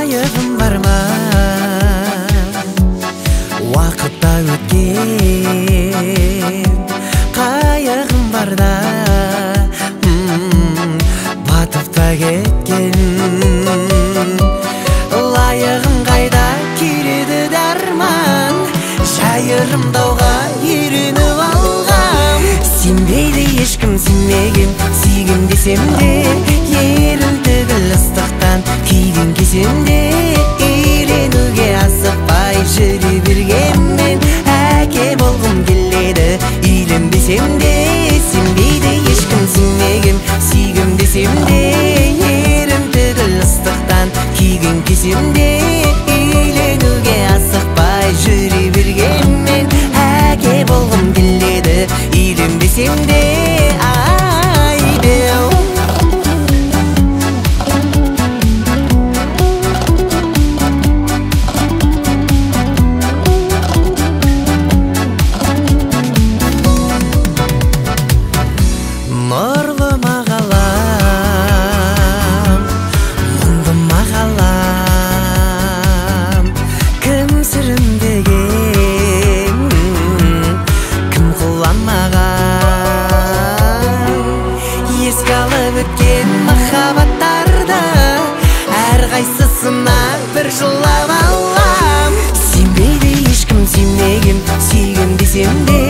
қайығым бар ма уақытта өткен қайығым барда батып та кеткен лайығым қайда келеді дарман жайырымдауға үйреніп алғам сенбейді ешкім сенмеген сүйгім десем де ерін түгіл ыстықтан күйген кезем де үйленуге асықпай жүре бергенмен әке болғым келеді үйленбесем де сенбейді ешкім сенмеген сүйгім десем де ерін түгіл ыстықтан күйген кезем де үйленуге асықпай жүре бергенмен әке болғым келеді үйленбесем де нұрлы мағалам мұңды мағалам кім сүріндеген кім құламаған еске алып өткен махаббаттарды әрқайсысына бір жылап алам сенбейді ешкім сенмеген сүйгім десем де